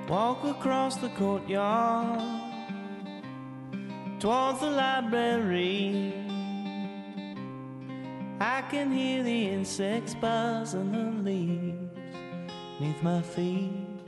Walk across the courtyard towards the library. I can hear the insects buzz and the leaves beneath my feet.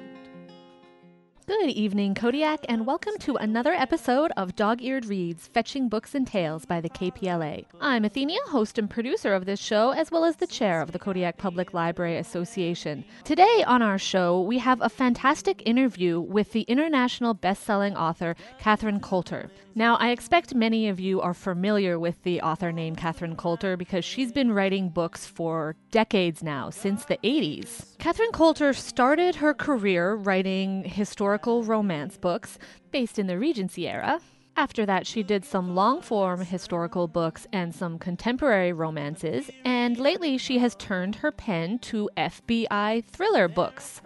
Good evening, Kodiak, and welcome to another episode of Dog-Eared Reads, Fetching Books and Tales by the KPLA. I'm Athenia, host and producer of this show, as well as the chair of the Kodiak Public Library Association. Today on our show, we have a fantastic interview with the international best-selling author, Katherine Coulter. Now, I expect many of you are familiar with the author named Katherine Coulter because she's been writing books for decades now, since the 80s. Katherine Coulter started her career writing historical romance books based in the Regency era. After that, she did some long-form historical books and some contemporary romances, and lately she has turned her pen to FBI thriller books.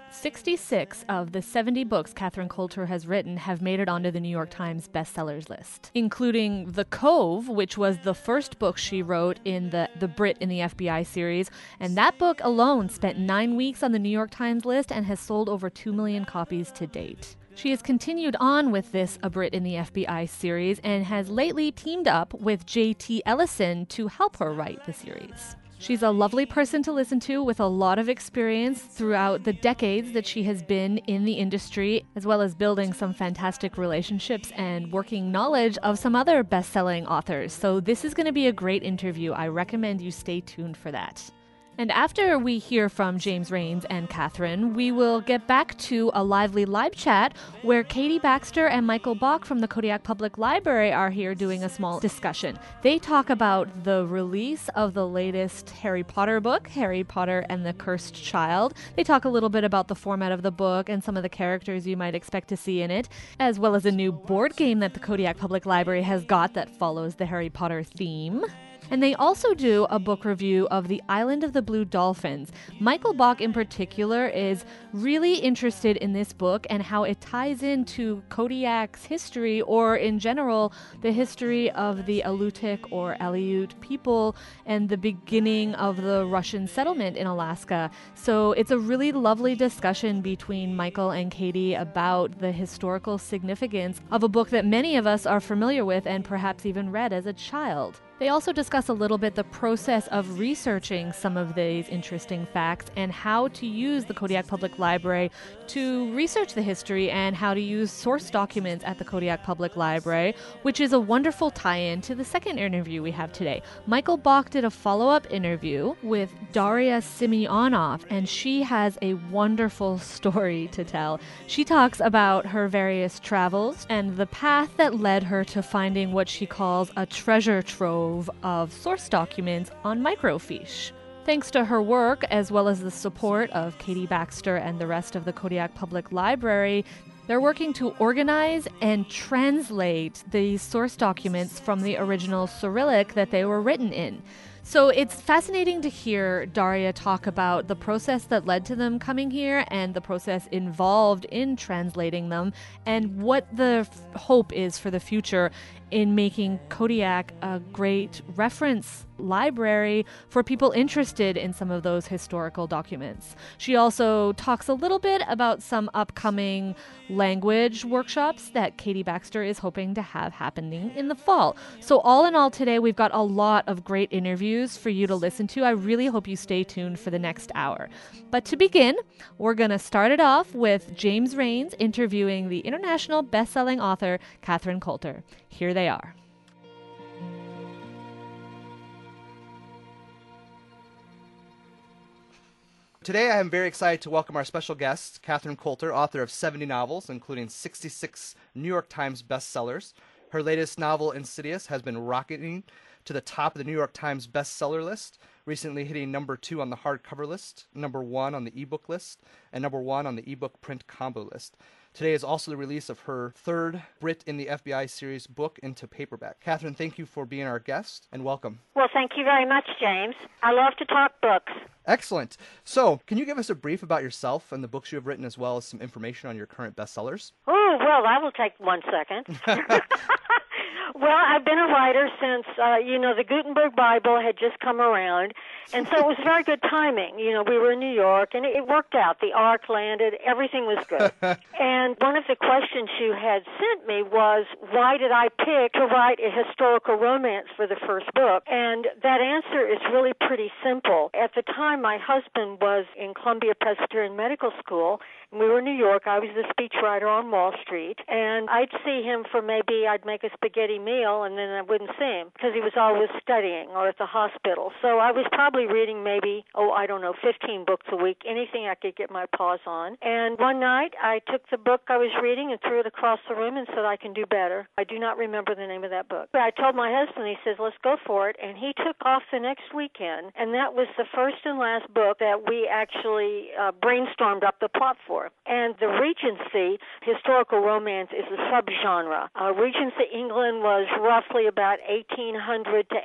66 of the 70 books Katherine Coulter has written have made it onto the New York Times bestsellers list, including The Cove, which was the first book she wrote in the Brit in the FBI series, and that book alone spent 9 weeks on the New York Times list and has sold over 2 million copies to date. She has continued on with this A Brit in the FBI series and has lately teamed up with J.T. Ellison to help her write the series. She's a lovely person to listen to with a lot of experience throughout the decades that she has been in the industry, as well as building some fantastic relationships and working knowledge of some other best-selling authors. So this is going to be a great interview. I recommend you stay tuned for that. And after we hear from James Rains and Katherine, we will get back to a lively live chat where Katie Baxter and Michael Bach from the Kodiak Public Library are here doing a small discussion. They talk about the release of the latest Harry Potter book, Harry Potter and the Cursed Child. They talk a little bit about the format of the book and some of the characters you might expect to see in it, as well as a new board game that the Kodiak Public Library has got that follows the Harry Potter theme. And they also do a book review of The Island of the Blue Dolphins. Michael Bach in particular is really interested in this book and how it ties into Kodiak's history, or in general, the history of the Alutiiq or Aleut people and the beginning of the Russian settlement in Alaska. So it's a really lovely discussion between Michael and Katie about the historical significance of a book that many of us are familiar with and perhaps even read as a child. They also discuss a little bit the process of researching some of these interesting facts and how to use the Kodiak Public Library to research the history and how to use source documents at the Kodiak Public Library, which is a wonderful tie-in to the second interview we have today. Michael Bach did a follow-up interview with Daria Simeonov, and she has a wonderful story to tell. She talks about her various travels and the path that led her to finding what she calls a treasure trove of source documents on microfiche. Thanks to her work, as well as the support of Katie Baxter and the rest of the Kodiak Public Library, they're working to organize and translate these source documents from the original Cyrillic that they were written in. So it's fascinating to hear Daria talk about the process that led to them coming here and the process involved in translating them and what the hope is for the future in making Kodiak a great reference library for people interested in some of those historical documents. She also talks a little bit about some upcoming language workshops that Katie Baxter is hoping to have happening in the fall. So all in all, today we've got a lot of great interviews for you to listen to. I really hope you stay tuned for the next hour. But to begin, we're going to start it off with James Rains interviewing the international best-selling author Katherine Coulter. Here they are. Today I am very excited to welcome our special guest, Katherine Coulter, author of 70 novels, including 66 New York Times bestsellers. Her latest novel, Insidious, has been rocketing to the top of the New York Times bestseller list, recently hitting number 2 on the hardcover list, number 1 on the ebook list, and number 1 on the ebook print combo list. Today is also the release of her third Brit in the FBI series book into paperback. Katherine, thank you for being our guest, and welcome. Well, thank you very much, James. I love to talk books. Excellent. So, can you give us a brief about yourself and the books you have written, as well as some information on your current bestsellers? Oh, well, that will take 1 second. Well, I've been a writer since, the Gutenberg Bible had just come around, and so it was very good timing. We were in New York, and it worked out. The Ark landed. Everything was good. And one of the questions you had sent me was, why did I pick to write a historical romance for the first book? And that answer is really pretty simple. At the time, my husband was in Columbia Presbyterian Medical School, and we were in New York. I was the speechwriter on Wall Street, and I'd see him for maybe I'd make a spaghetti meal, and then I wouldn't see him because he was always studying or at the hospital. So I was probably reading maybe, 15 books a week, anything I could get my paws on. And one night, I took the book I was reading and threw it across the room and said, I can do better. I do not remember the name of that book. I told my husband, he says, let's go for it, and he took off the next weekend, and that was the first and last book that we actually brainstormed up the plot for. And the Regency, historical romance, is a subgenre. Regency England was roughly about 1800 to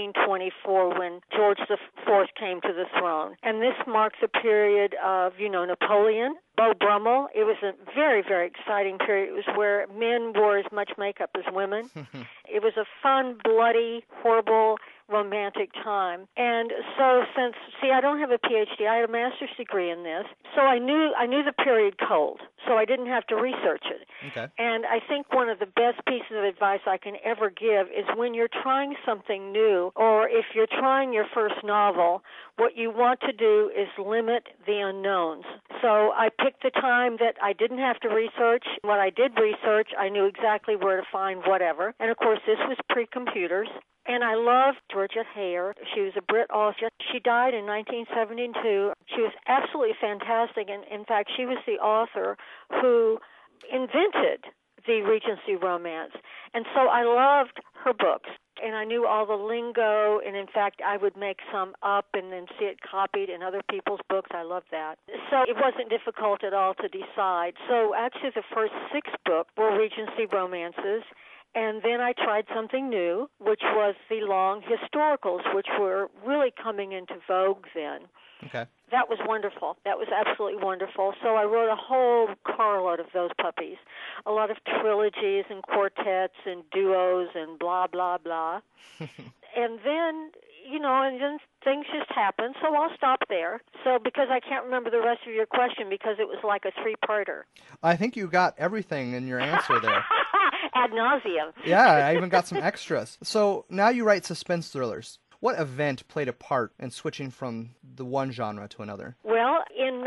1824 when George IV came to the throne. And this marks a period of, Napoleon, Beau Brummel. It was a very, very exciting period. It was where men wore as much makeup as women. It was a fun, bloody, horrible, romantic time. And so I don't have a PhD. I had a master's degree in this. So I knew the period cold. So I didn't have to research it. Okay. And I think one of the best pieces of advice I can ever give is when you're trying something new, or if you're trying your first novel, what you want to do is limit the unknowns. So I picked the time that I didn't have to research. When I did research, I knew exactly where to find whatever. And of course, this was pre-computers. And I loved Georgette Heyer. She was a Brit author. She died in 1972. She was absolutely fantastic. And in fact, she was the author who invented the Regency romance. And so I loved her books. And I knew all the lingo, and in fact, I would make some up and then see it copied in other people's books. I loved that. So it wasn't difficult at all to decide. So actually, the first 6 books were Regency romances. And then I tried something new, which was the long historicals, which were really coming into vogue then. Okay. That was wonderful. That was absolutely wonderful. So I wrote a whole carload of those puppies, a lot of trilogies and quartets and duos and blah, blah, blah. And then, and then things just happened, so I'll stop there. So because I can't remember the rest of your question because it was like a 3-parter. I think you got everything in your answer there. Ad nauseum. Yeah, I even got some extras. So now you write suspense thrillers. What event played a part in switching from the one genre to another? Well, in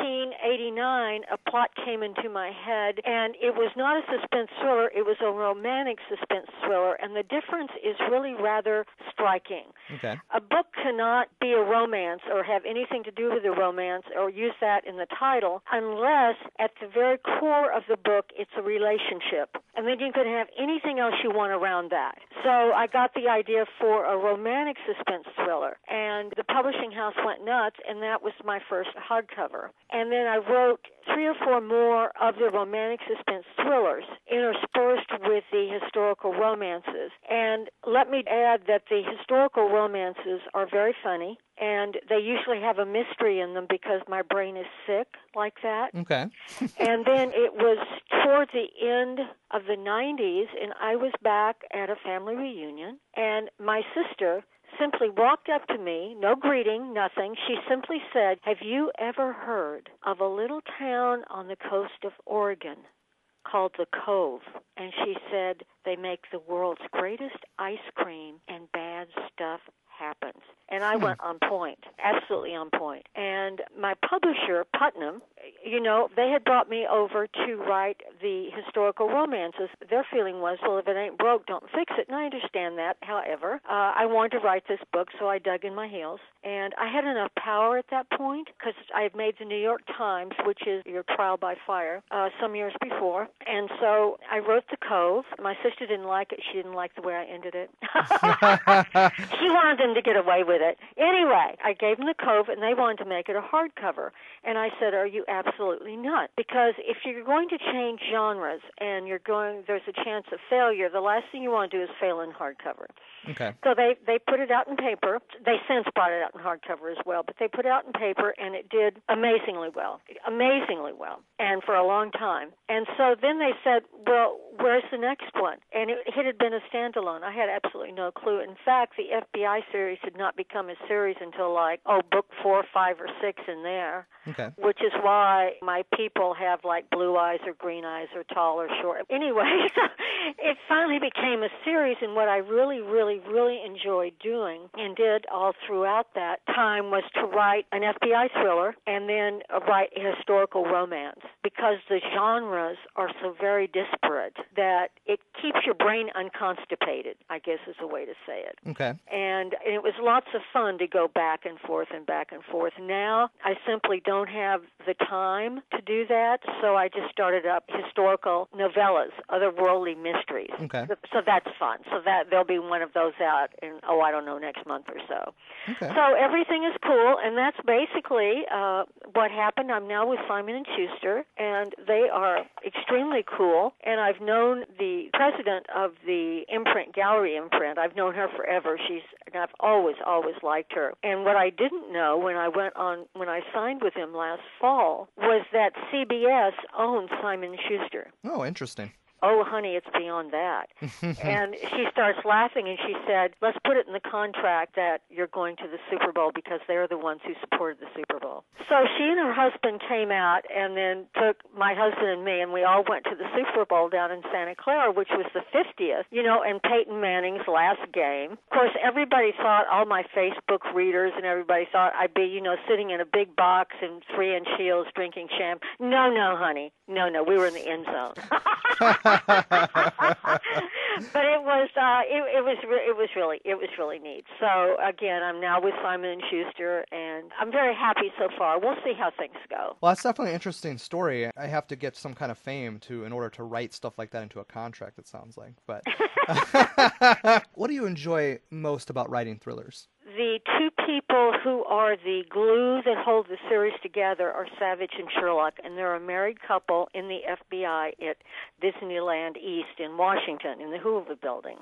1989, a plot came into my head, and it was not a suspense thriller. It was a romantic suspense thriller, and the difference is really rather striking. Okay. A book cannot be a romance or have anything to do with a romance or use that in the title unless at the very core of the book it's a relationship. And then you can have anything else you want around that. So I got the idea for a romantic suspense thriller, and the publishing house went nuts, and that was my first hardcover. And then I wrote 3 or 4 more of the romantic suspense thrillers interspersed with the historical romances. And let me add that the historical romances are very funny, and they usually have a mystery in them because my brain is sick like that. Okay. And then it was toward the end of the 90s, and I was back at a family reunion, and my sister simply walked up to me, no greeting, nothing. She simply said, "Have you ever heard of a little town on the coast of Oregon called The Cove?" And she said, "They make the world's greatest ice cream, and bad stuff happens." And I went on point, absolutely on point. And my publisher, Putnam, they had brought me over to write the historical romances. Their feeling was, well, if it ain't broke, don't fix it. And I understand that. However, I wanted to write this book, so I dug in my heels. And I had enough power at that point because I had made the New York Times, which is your trial by fire, some years before. And so I wrote The Cove. My sister didn't like it. She didn't like the way I ended it. She wanted them to get away with it. Anyway, I gave them The Cove, and they wanted to make it a hardcover. And I said, "Are you absolutely absolutely not. Because if you're going to change genres and there's a chance of failure, the last thing you want to do is fail in hardcover. Okay. So they put it out in paper. They since brought it out in hardcover as well, but they put it out in paper, and it did amazingly well, and for a long time. And so then they said, well, where's the next one? And it had been a standalone. I had absolutely no clue. In fact, the FBI series had not become a series until book 4, 5, or 6 in there. Okay. Which is why my people have blue eyes or green eyes or tall or short. Anyway, it finally became a series, and what I really, really, really enjoyed doing and did all throughout that time was to write an FBI thriller and then write a historical romance, because the genres are so very disparate that it keeps your brain unconstipated, I guess is a way to say it. Okay. And it was lots of fun to go back and forth and back and forth. Now I simply don't have the time to do that, so I just started up historical novellas, otherworldly mysteries. Okay. So that's fun. So that there'll be one of those out in, I don't know, next month or so. Okay. So everything is cool, and that's basically what happened. I'm now with Simon & Schuster, and they are extremely cool, and I've known the president of the Gallery Imprint. I've known her forever. And I've always liked her. And what I didn't know when I signed with him last fall was that CBS owns Simon & Schuster. Oh, interesting. Oh, honey, it's beyond that. And she starts laughing, and she said, let's put it in the contract that you're going to the Super Bowl because they're the ones who supported the Super Bowl. So she and her husband came out and then took my husband and me, and we all went to the Super Bowl down in Santa Clara, which was the 50th, and Peyton Manning's last game. Of course, everybody thought, all my Facebook readers and everybody thought I'd be, sitting in a big box in 3-inch heels drinking champagne. No, honey. No, we were in the end zone. But it was really neat. So again, I'm now with Simon & Schuster, and I'm very happy so far. We'll see how things go. Well, that's definitely an interesting story. I have to get some kind of fame in order to write stuff like that into a contract, it sounds like. But what do you enjoy most about writing thrillers? The two people who are the glue that hold the series together are Savage and Sherlock, and they're a married couple in the FBI at Disneyland East in Washington, in the Hoover Building.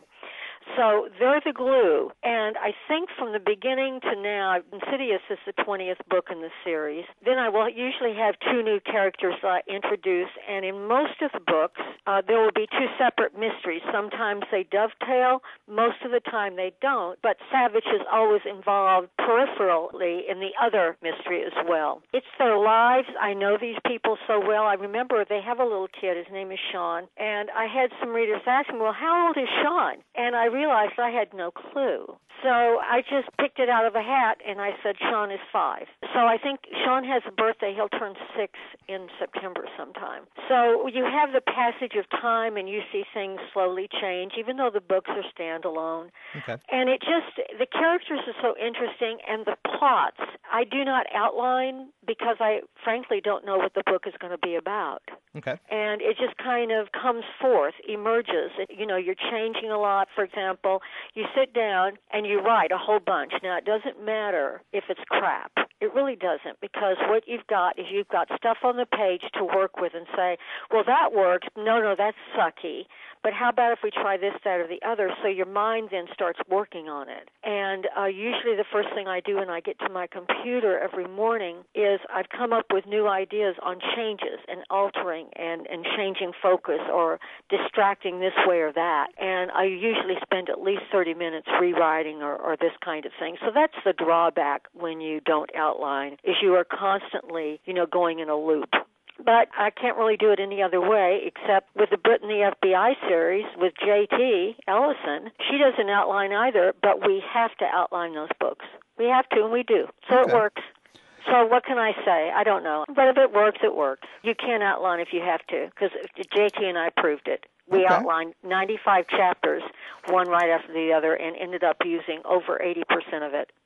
So they're the glue, and I think from the beginning to now, Insidious is the 20th book in the series. Then I will usually have 2 new characters introduced, and in most of the books, there will be 2 separate mysteries. Sometimes they dovetail, most of the time they don't, but Savage is always involved peripherally in the other mystery as well. It's their lives. I know these people so well. I remember they have a little kid. His name is Sean, and I had some readers ask me, well, how old is Sean? And I realized I had no clue. So I just picked it out of a hat, and I said Sean is 5. So I think Sean has a birthday. He'll turn 6 in September sometime. So you have the passage of time, and you see things slowly change, even though the books are standalone. Okay. And the characters are so interesting, and the plots, I do not outline because I frankly don't know what the book is going to be about. Okay. And it just kind of comes forth, emerges. You're changing a lot. For example, you sit down and you write a whole bunch. Now, it doesn't matter if it's crap. It really doesn't, because what you've got is you've got stuff on the page to work with and say, well, that works. No, that's sucky. But how about if we try this, that, or the other? So your mind then starts working on it. And usually the first thing I do when I get to my computer every morning is I've come up with new ideas on changes and altering and changing focus or distracting this way or that. And I usually spend at least 30 minutes rewriting or this kind of thing. So that's the drawback when you don't outline, is you are constantly, going in a loop. But I can't really do it any other way except with the Brit and the FBI series with J.T. Ellison. She doesn't outline either, but we have to outline those books. We have to, and we do. So Okay. It works. So what can I say? I don't know. But if it works, it works. You can't outline if you have to, because J.T. and I proved it. We Okay. outlined 95 chapters, one right after the other, and ended up using over 80% of it.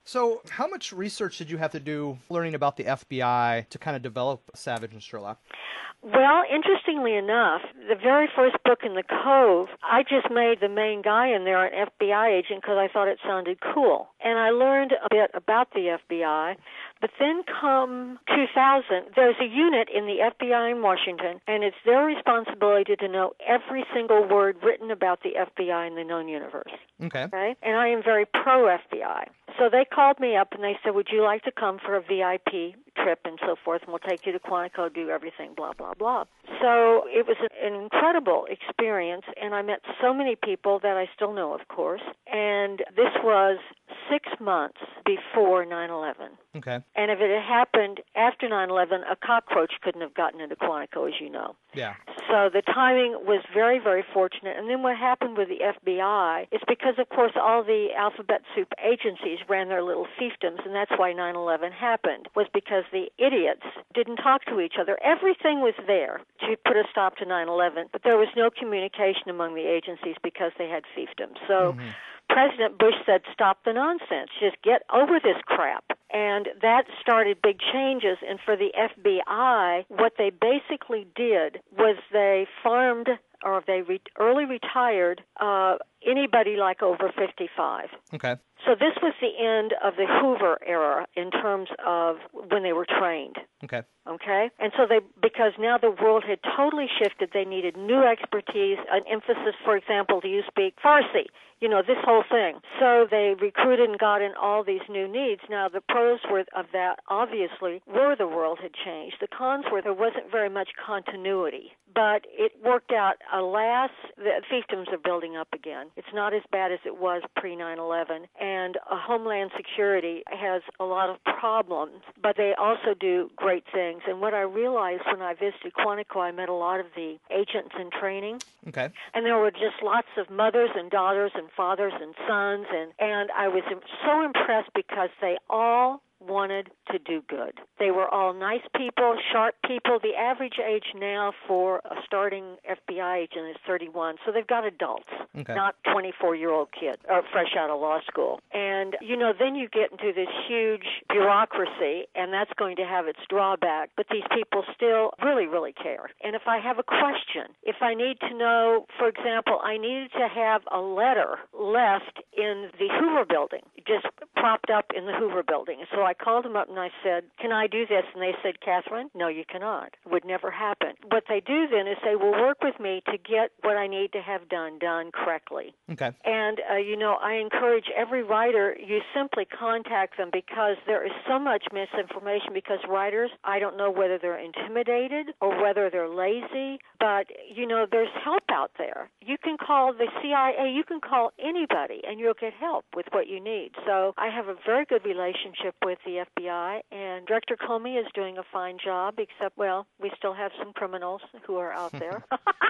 So how much research did you have to do learning about the FBI to kind of develop Savage and Sherlock? Well, interestingly enough, the very first book in the Cove, I just made the main guy in there an FBI agent because I thought it sounded cool. And I learned a bit about the FBI. But then come 2000, there's a unit in the FBI in Washington, and it's their responsibility to know every single word written about the FBI in the known universe. Okay. And I am very pro-FBI. So they called me up and they said, would you like to come for a VIP trip and so forth, and we'll take you to Quantico, do everything, blah, blah, blah. So it was an incredible experience, and I met so many people that I still know, of course, and this was 6 months before 9/11. Okay. And if it had happened after 9/11, a cockroach couldn't have gotten into Quantico, as you know. Yeah. So the timing was very, very fortunate. And then what happened with the FBI is because, of course, all the alphabet soup agencies ran their little fiefdoms, and that's why 9/11 happened, was because the idiots didn't talk to each other. Everything was there to put a stop to 9/11, but there was no communication among the agencies because they had fiefdoms. So President Bush said, stop the nonsense. Just get over this crap. And that started big changes. And for the FBI, what they basically did was they farmed or they early retired anybody like over 55. Okay. So this was the end of the Hoover era in terms of when they were trained. Okay. Okay? And so because now the world had totally shifted, they needed new expertise, an emphasis, for example, do you speak Farsi? You know, this whole thing. So they recruited and got in all these new needs. Now, the pros of that, obviously, were the world had changed. The cons were there wasn't very much continuity. But it worked out. Alas, the fiefdoms are building up again. It's not as bad as it was pre-9/11. And Homeland Security has a lot of problems, but they also do great things. And what I realized when I visited Quantico, I met a lot of the agents in training. Okay. And there were just lots of mothers and daughters and fathers and sons. And I was so impressed because they all wanted to do good. They were all nice people, sharp people. The average age now for a starting FBI agent is 31, so they've got adults, not 24-year-old kids fresh out of law school. And, you know, then you get into this huge bureaucracy, and that's going to have its drawback, but these people still really, really care. And if I have a question, if I need to know, for example, I needed to have a letter left in the Hoover building, just propped up in the Hoover building. So I called them up and I said, can I do this? And they said, Catherine, no, you cannot. It would never happen. What they do then is they will work with me to get what I need to have done correctly. Okay. And, you know, I encourage every writer, you simply contact them because there is so much misinformation because writers, I don't know whether they're intimidated or whether they're lazy, but, you know, there's help out there. You can call the CIA, you can call anybody, and you'll get help with what you need. So I have a very good relationship with the FBI, and Director Comey is doing a fine job, except, well, we still have some criminals who are out there.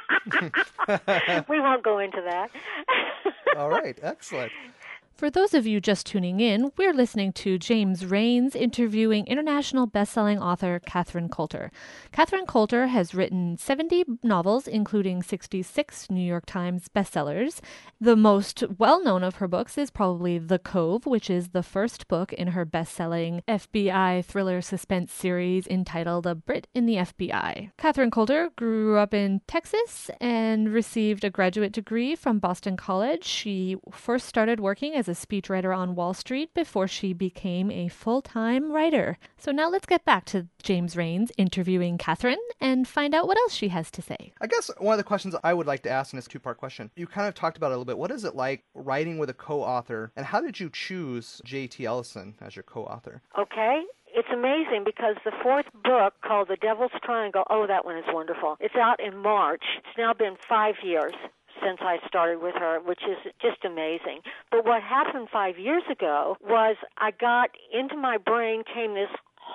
We won't go into that. All right. Excellent. For those of you just tuning in, we're listening to James Raines interviewing international best-selling author Catherine Coulter. Catherine Coulter has written 70 novels, including 66 New York Times bestsellers. The most well-known of her books is probably The Cove, which is the first book in her best-selling FBI thriller suspense series entitled A Brit in the FBI. Catherine Coulter grew up in Texas and received a graduate degree from Boston College. She first started working as a speechwriter on Wall Street before she became a full-time writer. So now let's get back to James Raines interviewing Catherine and find out what else she has to say. I guess one of the questions I would like to ask in this two-part question, you kind of talked about it a little bit. What is it like writing with a co-author, and how did you choose J.T. Ellison as your co-author? Okay. It's amazing because the fourth book called The Devil's Triangle, oh, that one is wonderful. It's out in March. It's now been 5 years since I started with her, which is just amazing. But what happened 5 years ago was I got into my brain came this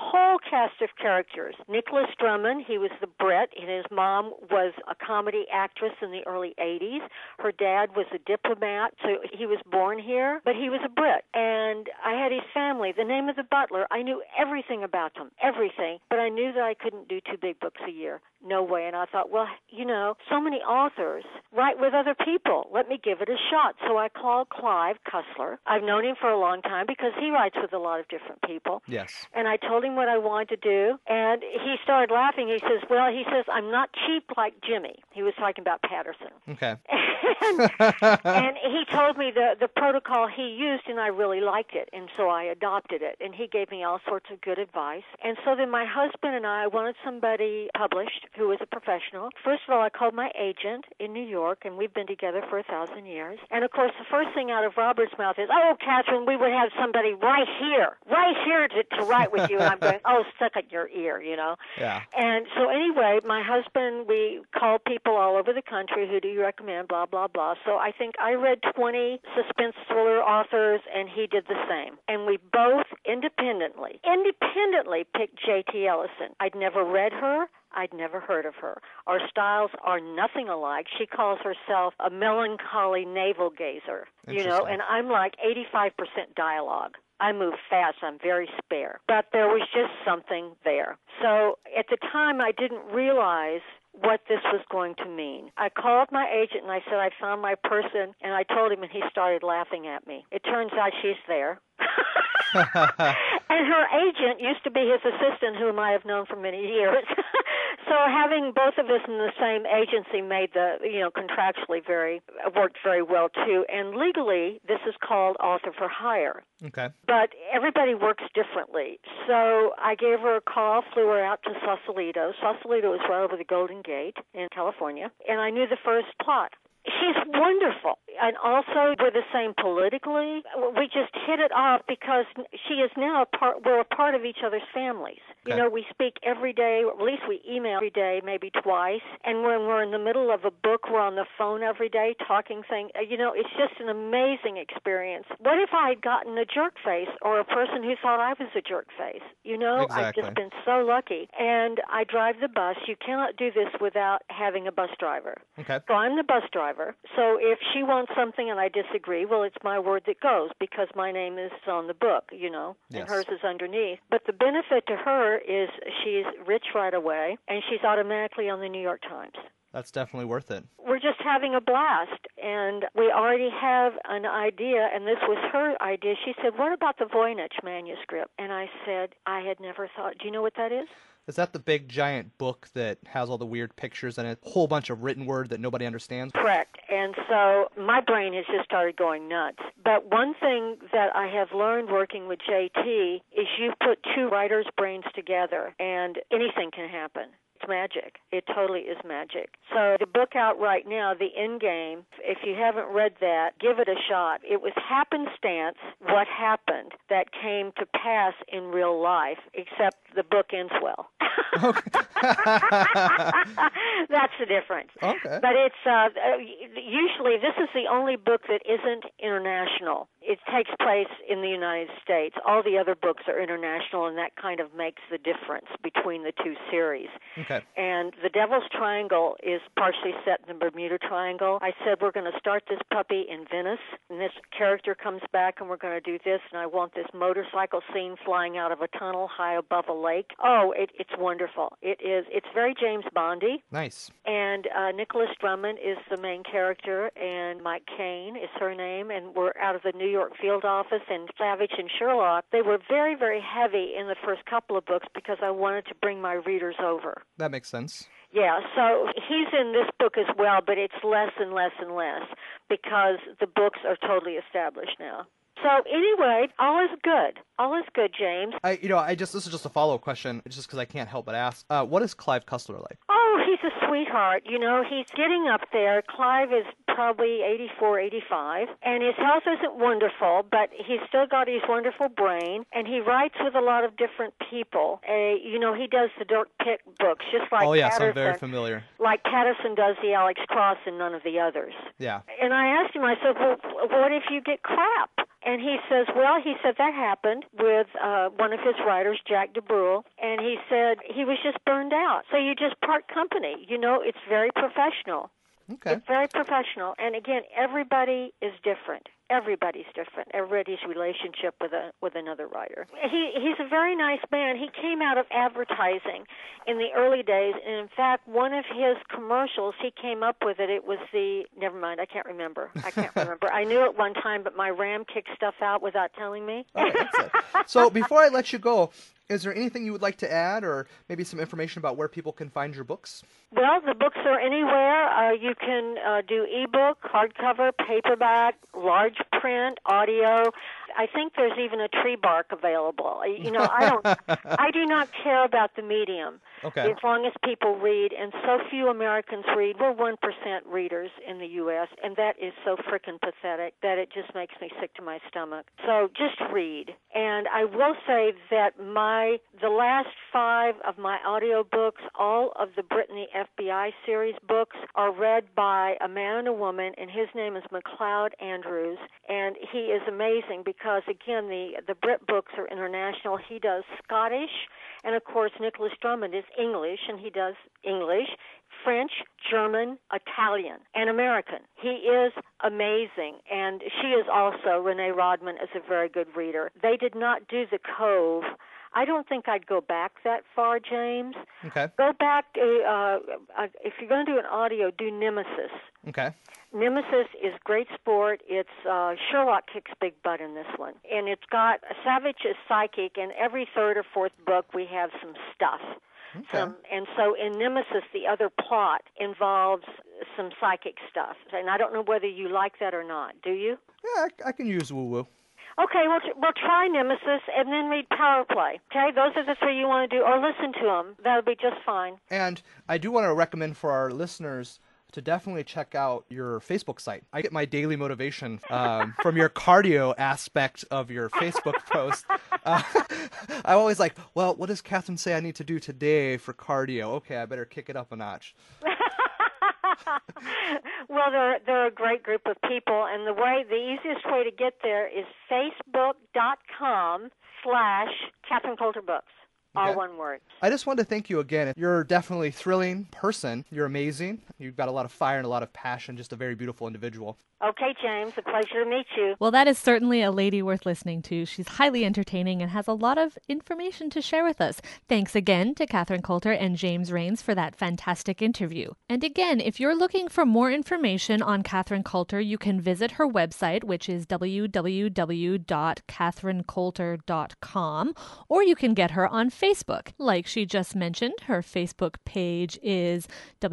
whole cast of characters. Nicholas Drummond, he was the Brit, and his mom was a comedy actress in the early 80s. Her dad was a diplomat, so he was born here, but he was a Brit. And I had his family. The name of the butler, I knew everything about them, everything, but I knew that I couldn't do 2 big books a year. No way. And I thought, well, so many authors write with other people. Let me give it a shot. So I called Clive Cussler. I've known him for a long time because he writes with a lot of different people. Yes. And I told him what I wanted to do, and he started laughing. He says, I'm not cheap like Jimmy. He was talking about Patterson. Okay. and he told me the protocol he used, and I really liked it, and so I adopted it. And he gave me all sorts of good advice. And so then my husband and I wanted somebody published who was a professional. First of all, I called my agent in New York, and we've been together for 1,000 years. And, of course, the first thing out of Robert's mouth is, oh, Catherine, we would have somebody right here to write with you. And I'm going, oh, stuck at your ear, Yeah. And so anyway, my husband, we called people all over the country. Who do you recommend? Blah, blah, blah. So I think I read 20 suspense thriller authors, and he did the same. And we both independently picked J.T. Ellison. I'd never read her. I'd never heard of her. Our styles are nothing alike. She calls herself a melancholy navel-gazer, and I'm like 85% dialogue. I move fast. I'm very spare. But there was just something there. So at the time, I didn't realize what this was going to mean. I called my agent and I said I found my person, and I told him, and he started laughing at me. It turns out she's there. And her agent used to be his assistant, whom I have known for many years. So having both of us in the same agency made contractually worked very well too. And legally, this is called author for hire. Okay. But everybody works differently. So I gave her a call, flew her out to Sausalito. Sausalito is right over the Golden Gate in California. And I knew the first plot. She's wonderful. And also, we're the same politically. We just hit it off because she is now we're a part of each other's families. Okay. We speak every day, or at least we email every day, maybe twice. And when we're in the middle of a book, we're on the phone every day talking things. It's just an amazing experience. What if I had gotten a jerk face or a person who thought I was a jerk face? Exactly. I've just been so lucky. And I drive the bus. You cannot do this without having a bus driver. Okay. So I'm the bus driver. So if she wants something and I disagree, well, it's my word that goes because my name is on the book, Yes. and hers is underneath. But the benefit to her is she's rich right away, and she's automatically on the New York Times. That's definitely worth it. We're just having a blast, and we already have an idea, and this was her idea. She said, what about the Voynich manuscript? And I said, I had never thought. Do you know what that is? Is that the big giant book that has all the weird pictures and a whole bunch of written word that nobody understands? Correct. And so my brain has just started going nuts. But one thing that I have learned working with JT is you put 2 writers' brains together and anything can happen. It's magic. It totally is magic. So the book out right now, The Endgame, if you haven't read that, give it a shot. It was happenstance what happened that came to pass in real life, except the book ends well. Okay. That's the difference. Okay. But it's usually this is the only book that isn't international. It takes place in the United States. All the other books are international, and that kind of makes the difference between the 2 series. Okay. And The Devil's Triangle is partially set in the Bermuda Triangle. I said we're going to start this puppy in Venice, and this character comes back, and we're going to do this, and I want this motorcycle scene flying out of a tunnel high above a lake. Oh, it's wonderful. It is. It's very James Bondy. Nice. And Nicholas Drummond is the main character, and Mike Caine is her name, and we're out of the New York field office, and Savage and Sherlock. They were very, very heavy in the first couple of books because I wanted to bring my readers over. That makes sense. Yeah, so he's in this book as well, but it's less and less and less because the books are totally established now. So anyway, all is good. All is good, James. This is just a follow-up question, just because I can't help but ask. What is Clive Cussler like? Oh, he's a sweetheart. He's getting up there. Clive is probably 84, 85, and his health isn't wonderful, but he's still got his wonderful brain, and he writes with a lot of different people. He does the Dirk Pitt books, just like Oh, yes, Patterson. I'm very familiar. Like Patterson does the Alex Cross and none of the others. Yeah. And I asked him, I said, well, what if you get crap? And he says, well, he said that happened with one of his writers, Jack DeBrule, and he said he was just burned out. So you just part company. You know, it's very professional. Okay. It's very professional. And again, everybody is different. Everybody's different. Everybody's relationship with another writer. He's a very nice man. He came out of advertising in the early days, and in fact, one of his commercials, he came up with it. It was never mind, I can't remember. I knew it one time, but my RAM kicked stuff out without telling me. All right, that's it. So before I let you go, is there anything you would like to add, or maybe some information about where people can find your books? Well, the books are anywhere. You can do ebook, hardcover, paperback, large print, audio. I think there's even a tree bark available. You know, I do not care about the medium. Okay. As long as people read, and so few Americans read. We're 1% readers in the U.S., and that is so frickin' pathetic that it just makes me sick to my stomach. So just read. And I will say that the last 5 of my audio books, all of the Brittany FBI series books, are read by a man and a woman, and his name is McLeod Andrews, and he is amazing because, again, the Brit books are international. He does Scottish, and, of course, Nicholas Drummond is English, and he does English, French, German, Italian, and American. He is amazing, and she is also, Renee Rodman, is a very good reader. They did not do The Cove. I don't think I'd go back that far, James. Okay. Go back to, if you're going to do an audio, do Nemesis. Okay. Nemesis is great sport. It's Sherlock kicks big butt in this one. And it's got Savage is psychic, and every 3rd or 4th book we have some stuff. Okay. And so in Nemesis, the other plot involves some psychic stuff. And I don't know whether you like that or not. Do you? Yeah, I can use woo-woo. Okay, we'll try Nemesis and then read Power Play. Okay, those are the 3 you want to do, or listen to them. That'll be just fine. And I do want to recommend for our listeners to definitely check out your Facebook site. I get my daily motivation from your cardio aspect of your Facebook post. I'm always like, well, what does Catherine say I need to do today for cardio? Okay, I better kick it up a notch. Well, they're a great group of people, and the easiest way to get there is facebook.com/Catherine Coulter Books. All Okay. one word. I just wanted to thank you again. You're definitely a thrilling person. You're amazing. You've got a lot of fire and a lot of passion, just a very beautiful individual. Okay, James, a pleasure to meet you. Well, that is certainly a lady worth listening to. She's highly entertaining and has a lot of information to share with us. Thanks again to Catherine Coulter and James Rains for that fantastic interview. And again, if you're looking for more information on Catherine Coulter, you can visit her website, which is www.catherinecoulter.com, or you can get her on Facebook. Like she just mentioned, her Facebook page is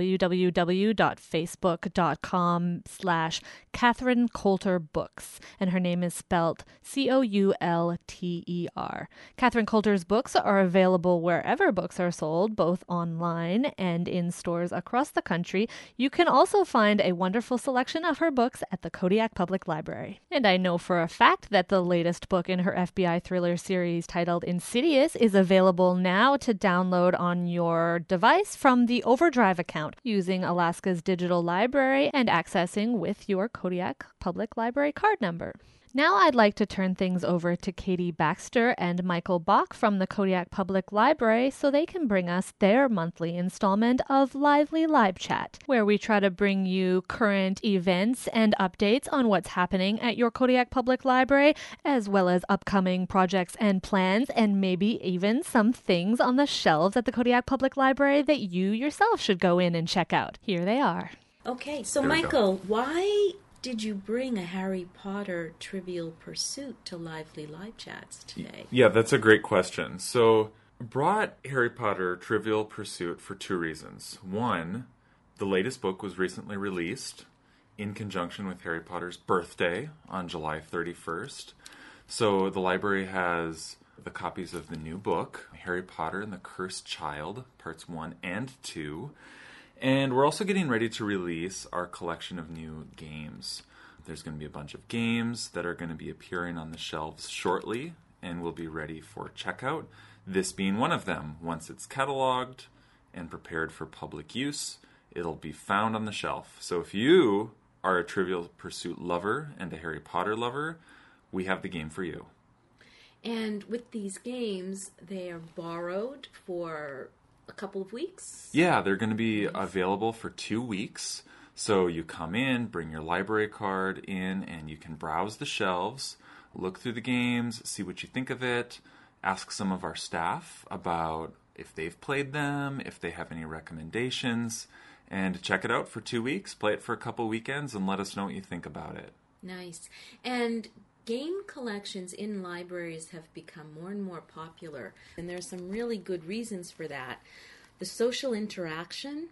www.facebook.com/Catherine Coulter Books, and her name is spelled Coulter. Catherine Coulter's books are available wherever books are sold, both online and in stores across the country. You can also find a wonderful selection of her books at the Kodiak Public Library. And I know for a fact that the latest book in her FBI thriller series titled Insidious is available now to download on your device from the Overdrive account using Alaska's Digital Library and accessing with your Kodiak Public Library card number. Now I'd like to turn things over to Katie Baxter and Michael Bach from the Kodiak Public Library so they can bring us their monthly installment of Lively Live Chat, where we try to bring you current events and updates on what's happening at your Kodiak Public Library, as well as upcoming projects and plans, and maybe even some things on the shelves at the Kodiak Public Library that you yourself should go in and check out. Here they are. Okay, so Michael, why did you bring a Harry Potter Trivial Pursuit to Lively Live Chats today? Yeah, that's a great question. So, brought Harry Potter Trivial Pursuit for 2 reasons. One, the latest book was recently released in conjunction with Harry Potter's birthday on July 31st. So, the library has the copies of the new book, Harry Potter and the Cursed Child, parts 1 and 2. And we're also getting ready to release our collection of new games. There's going to be a bunch of games that are going to be appearing on the shelves shortly and will be ready for checkout. This being one of them. Once it's cataloged and prepared for public use, it'll be found on the shelf. So if you are a Trivial Pursuit lover and a Harry Potter lover, we have the game for you. And with these games, they are borrowed for a couple of weeks? Yeah, they're going to be available for 2 weeks. So you come in, bring your library card in, and you can browse the shelves, look through the games, see what you think of it, ask some of our staff about if they've played them, if they have any recommendations, and check it out for 2 weeks, play it for a couple weekends, and let us know what you think about it. Nice. And game collections in libraries have become more and more popular, and there's some really good reasons for that. The social interaction,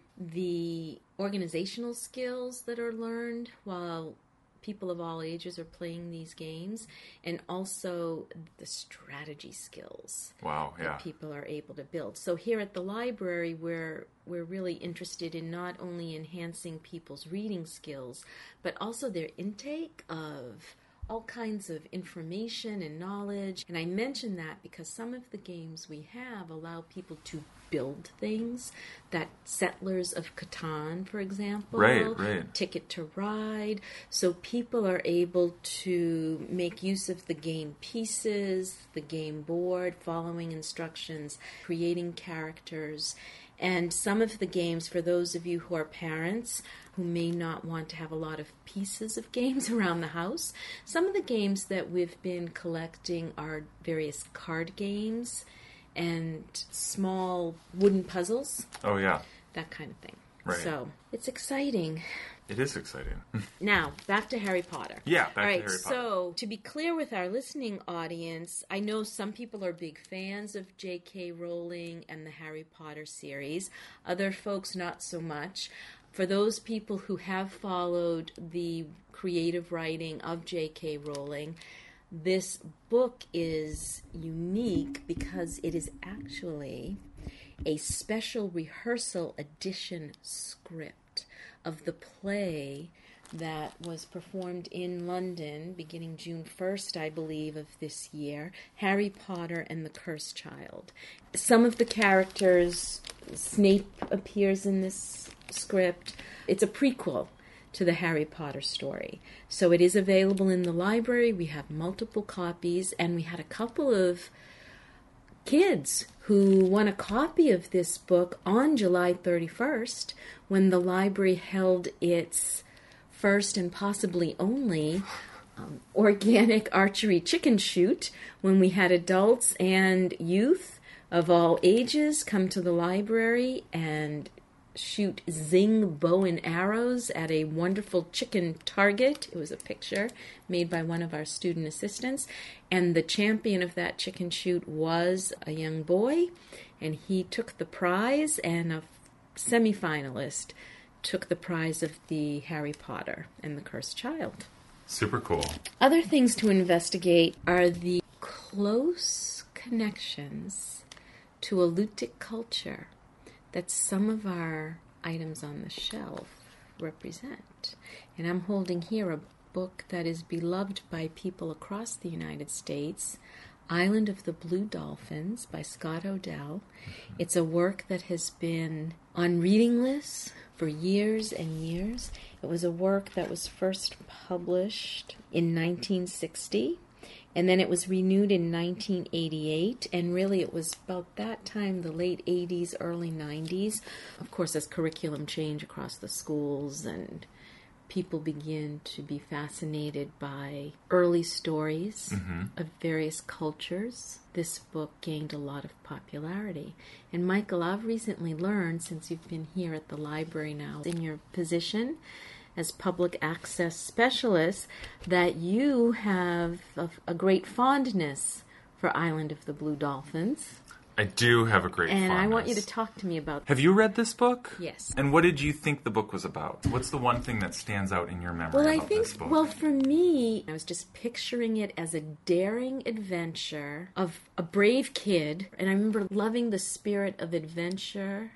the organizational skills that are learned while people of all ages are playing these games, and also the strategy skills that people are able to build. So here at the library, we're really interested in not only enhancing people's reading skills, but also their intake of all kinds of information and knowledge. And I mention that because some of the games we have allow people to build things, that Settlers of Catan, for example, right. Ticket to Ride. So people are able to make use of the game pieces, the game board, following instructions, creating characters. And some of the games, for those of you who are parents who may not want to have a lot of pieces of games around the house, some of the games that we've been collecting are various card games and small wooden puzzles. Oh, yeah. That kind of thing. Right. So it's exciting. It is exciting. Now, back to Harry Potter. Yeah, back to Harry Potter. So to be clear with our listening audience, I know some people are big fans of J.K. Rowling and the Harry Potter series. Other folks, not so much. For those people who have followed the creative writing of J.K. Rowling, this book is unique because it is actually a special rehearsal edition script of the play that was performed in London beginning June 1st, I believe, of this year, Harry Potter and the Cursed Child. Some of the characters, Snape appears in this script. It's a prequel to the Harry Potter story. So it is available in the library. We have multiple copies, and we had a couple of kids who won a copy of this book on July 31st when the library held its first and possibly only organic archery chicken shoot, when we had adults and youth of all ages come to the library and shoot zing bow and arrows at a wonderful chicken target. It was a picture made by one of our student assistants, and the champion of that chicken shoot was a young boy, and he took the prize, and a semifinalist took the prize of the Harry Potter and the Cursed Child. Super cool. Other things to investigate are the close connections to Alutiiq culture that some of our items on the shelf represent. And I'm holding here a book that is beloved by people across the United States, Island of the Blue Dolphins by Scott Odell. It's a work that has been on reading lists for years and years. It was a work that was first published in 1960. And then it was renewed in 1988, and really it was about that time, the late 80s, early 90s. Of course, as curriculum changed across the schools and people begin to be fascinated by early stories of various cultures, this book gained a lot of popularity. And Michael, I've recently learned, since you've been here at the library now in your position as public access specialist, that you have a great fondness for Island of the Blue Dolphins. I do have a great And fondness. I want you to talk to me about Have you read this book? Yes. And what did you think the book was about? What's the one thing that stands out in your memory about this book? Well, for me, I was just picturing it as a daring adventure of a brave kid. And I remember loving the spirit of adventure,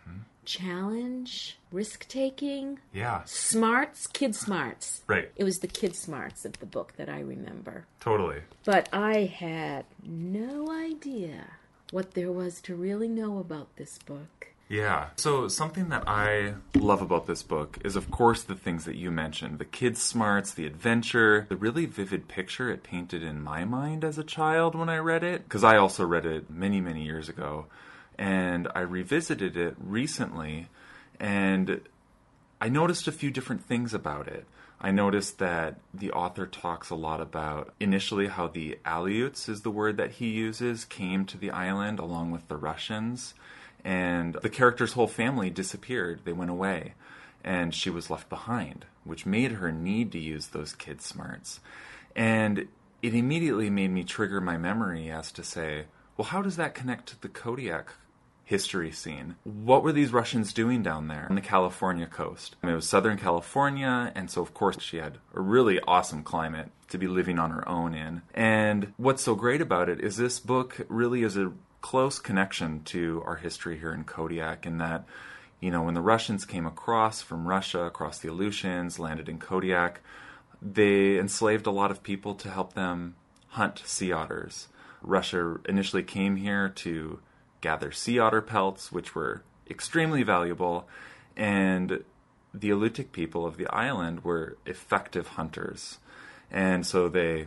challenge, risk-taking. Yeah. Smarts, kid smarts. Right. It was the kid smarts of the book that I remember. Totally. But I had no idea what there was to really know about this book Yeah. So something that I love about this book is, of course, the things that you mentioned. The kid smarts, the adventure, the really vivid picture it painted in my mind as a child when I read it. Because I also read it many, many years ago. And I revisited it recently, and I noticed a few different things about it. I noticed that the author talks a lot about initially how the Aleuts is the word that he uses, came to the island along with the Russians. And the character's whole family disappeared. They went away. And she was left behind, which made her need to use those kid smarts. And it immediately made me trigger my memory as to say, well, how does that connect to the Kodiak history scene? What were these Russians doing down there on the California coast? I mean, it was Southern California, and so of course she had a really awesome climate to be living on her own in. And what's so great about it is this book really is a close connection to our history here in Kodiak, in that, you know, when the Russians came across from Russia, across the Aleutians, landed in Kodiak, they enslaved a lot of people to help them hunt sea otters. Russia initially came here to gather sea otter pelts, which were extremely valuable, and the Aleutic people of the island were effective hunters. And so they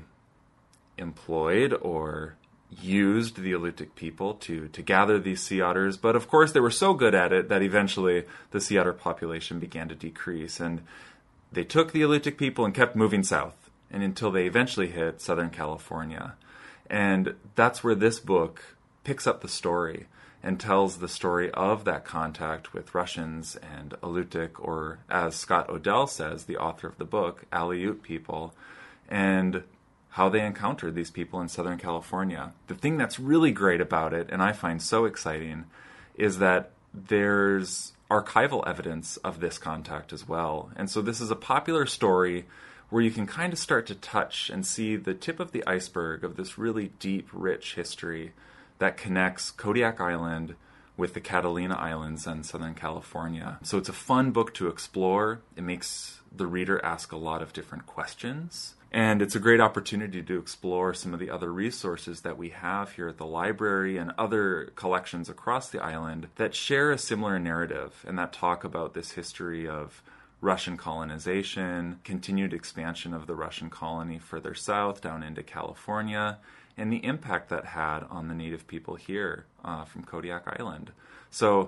employed or used the Aleutic people to gather these sea otters, but of course they were so good at it that eventually the sea otter population began to decrease, and they took the Aleutic people and kept moving south, and until they eventually hit Southern California. And that's where this book picks up the story and tells the story of that contact with Russians and Aleutic, or as Scott Odell says, the author of the book, Aleut people, and how they encountered these people in Southern California. The thing that's really great about it, and I find so exciting, is that there's archival evidence of this contact as well. And so this is a popular story where you can kind of start to touch and see the tip of the iceberg of this really deep, rich history that connects Kodiak Island with the Catalina Islands and Southern California. So it's a fun book to explore. It makes the reader ask a lot of different questions. And it's a great opportunity to explore some of the other resources that we have here at the library and other collections across the island that share a similar narrative and that talk about this history of Russian colonization, continued expansion of the Russian colony further south down into California, and the impact that had on the native people here from Kodiak Island. So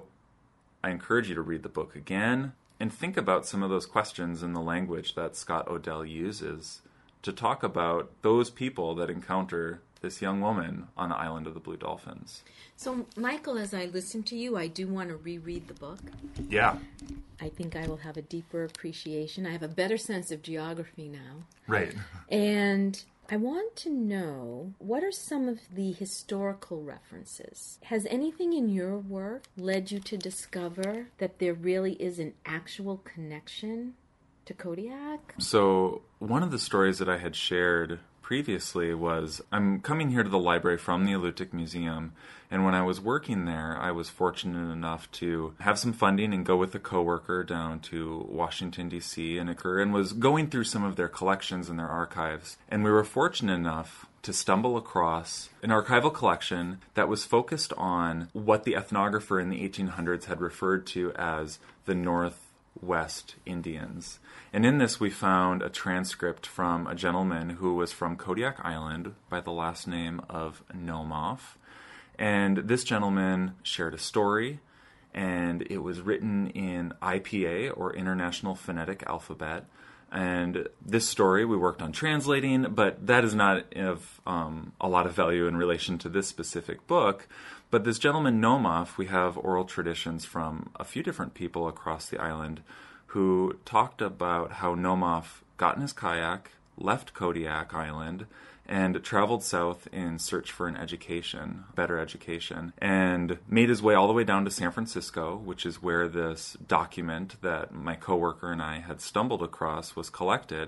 I encourage you to read the book again and think about some of those questions in the language that Scott Odell uses to talk about those people that encounter this young woman on the island of the Blue Dolphins. So, Michael, as I listen to you, I do want to reread the book. Yeah. I think I will have a deeper appreciation. I have a better sense of geography now. Right. And I want to know, what are some of the historical references? Has anything in your work led you to discover that there really is an actual connection to Kodiak? So one of the stories that I had shared previously was, I'm coming here to the library from the Aleutic Museum, and when I was working there, I was fortunate enough to have some funding and go with a coworker down to Washington, D.C. and was going through some of their collections and their archives. And we were fortunate enough to stumble across an archival collection that was focused on what the ethnographer in the 1800s had referred to as the Northwest Indians. And in this we found a transcript from a gentleman who was from Kodiak Island by the last name of Nomoff. And this gentleman shared a story, and it was written in IPA, or International Phonetic Alphabet. And this story we worked on translating, but that is not of a lot of value in relation to this specific book. But this gentleman Nomoff, we have oral traditions from a few different people across the island who talked about how Nomoff got in his kayak, left Kodiak Island, and traveled south in search for an education, better education, and made his way all the way down to San Francisco, which is where this document that my coworker and I had stumbled across was collected,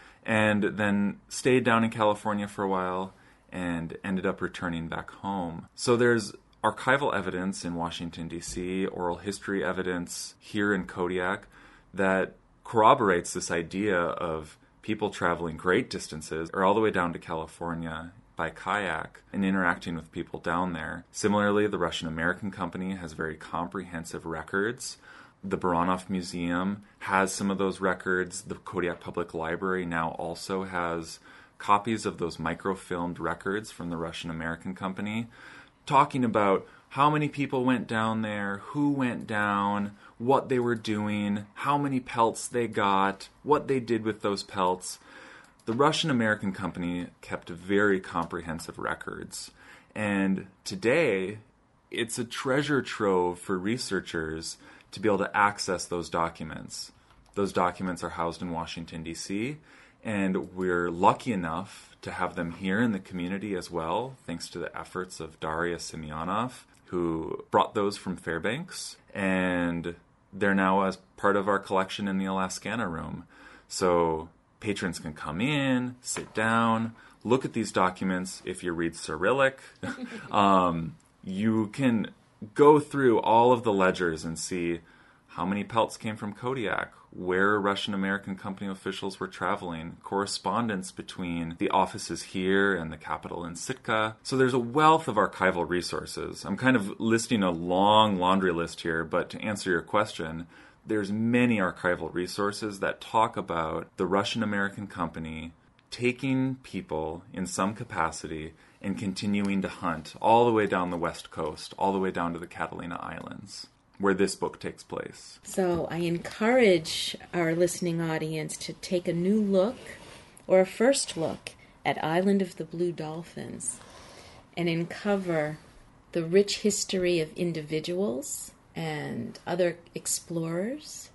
and then stayed down in California for a while and ended up returning back home. So there's archival evidence in Washington, D.C., oral history evidence here in Kodiak that corroborates this idea of people traveling great distances or all the way down to California by kayak and interacting with people down there. Similarly, the Russian-American Company has very comprehensive records. The Baranov Museum has some of those records. The Kodiak Public Library now also has copies of those microfilmed records from the Russian-American Company, talking about how many people went down there, who went down, what they were doing, how many pelts they got, what they did with those pelts. The Russian-American Company kept very comprehensive records, and today it's a treasure trove for researchers to be able to access those documents. Those documents are housed in Washington, D.C., and we're lucky enough to have them here in the community as well, thanks to the efforts of Daria Semyonov, who brought those from Fairbanks, and they're now as part of our collection in the Alaskana room. So patrons can come in, sit down, look at these documents. If you read Cyrillic, you can go through all of the ledgers and see how many pelts came from Kodiak, where Russian-American Company officials were traveling, correspondence between the offices here and the capital in Sitka. So there's a wealth of archival resources. I'm kind of listing a long laundry list here, but to answer your question, there's many archival resources that talk about the Russian-American Company taking people in some capacity and continuing to hunt all the way down the west coast, all the way down to the Catalina Islands, where this book takes place. So I encourage our listening audience to take a new look, or a first look, at Island of the Blue Dolphins and uncover the rich history of individuals and other explorers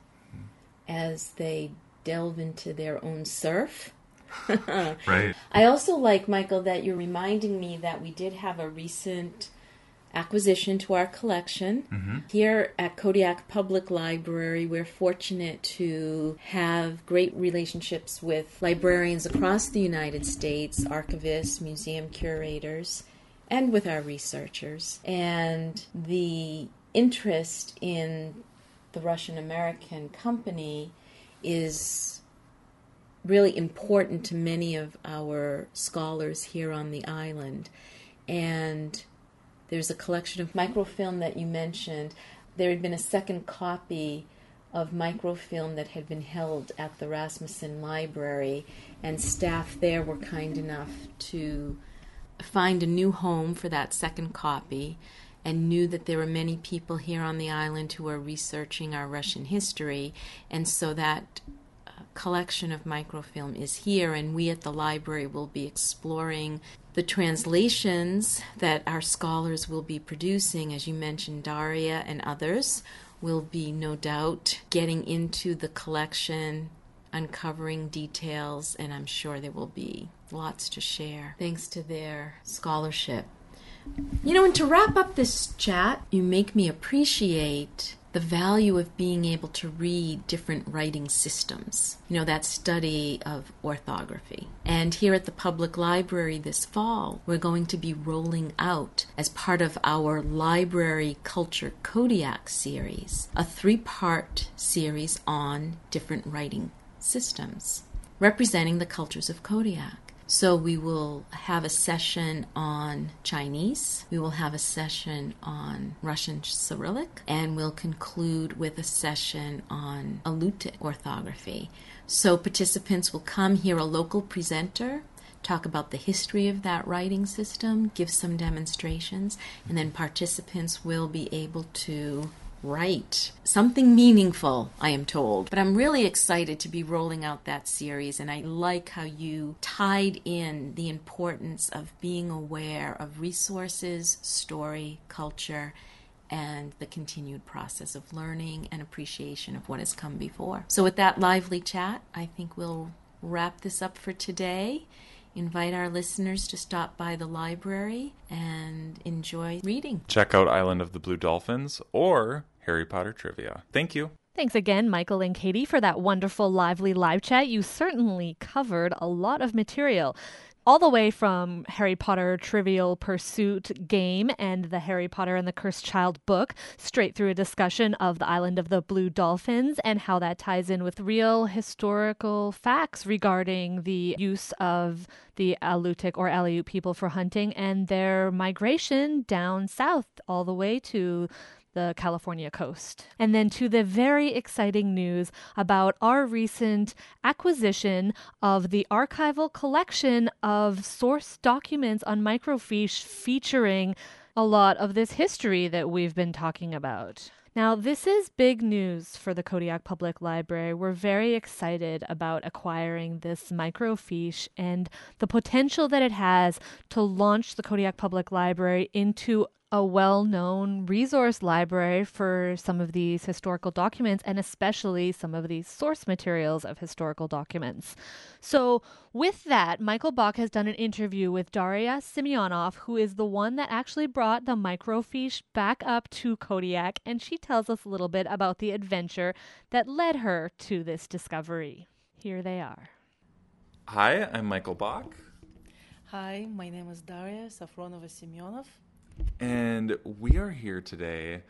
as they delve into their own surf. Right. I also like, Michael, that you're reminding me that we did have a recent acquisition to our collection. Mm-hmm. Here at Kodiak Public Library, we're fortunate to have great relationships with librarians across the United States, archivists, museum curators, and with our researchers. And the interest in the Russian-American Company is really important to many of our scholars here on the island. And there's a collection of microfilm that you mentioned. There had been a second copy of microfilm that had been held at the Rasmussen Library, and staff there were kind enough to find a new home for that second copy and knew that there were many people here on the island who are researching our Russian history, and so that collection of microfilm is here, and we at the library will be exploring the translations that our scholars will be producing. As you mentioned, Daria and others will be no doubt getting into the collection, uncovering details, and I'm sure there will be lots to share thanks to their scholarship. You know, and to wrap up this chat, you make me appreciate the value of being able to read different writing systems, you know, that study of orthography. And here at the Public Library this fall, we're going to be rolling out, as part of our Library Culture Kodiak series, a 3-part series on different writing systems representing the cultures of Kodiak. So we will have a session on Chinese, we will have a session on Russian Cyrillic, and we'll conclude with a session on Alutiiq orthography. So participants will come, hear a local presenter, talk about the history of that writing system, give some demonstrations, and then participants will be able to write something meaningful, I am told. But I'm really excited to be rolling out that series, and I like how you tied in the importance of being aware of resources, story, culture, and the continued process of learning and appreciation of what has come before. So with that lively chat, I think we'll wrap this up for today. Invite our listeners to stop by the library and enjoy reading. Check out Island of the Blue Dolphins or Harry Potter Trivia. Thank you. Thanks again, Michael and Katie, for that wonderful, lively live chat. You certainly covered a lot of material. all the way from Harry Potter Trivial Pursuit game and the Harry Potter and the Cursed Child book, straight through a discussion of the Island of the Blue Dolphins and how that ties in with real historical facts regarding the use of the Alutiiq or Aleut people for hunting and their migration down south all the way to the California coast. And then to the very exciting news about our recent acquisition of the archival collection of source documents on microfiche featuring a lot of this history that we've been talking about. Now, this is big news for the Kodiak Public Library. We're very excited about acquiring this microfiche and the potential that it has to launch the Kodiak Public Library into a well-known resource library for some of these historical documents and especially some of these source materials of historical documents. So with that, Michael Bach has done an interview with Daria Simeonov, who is the one that actually brought the microfiche back up to Kodiak, and she tells us a little bit about the adventure that led her to this discovery. Here they are. Hi, I'm Michael Bach. Hi, my name is Daria Safronova-Simeonov. And we are here today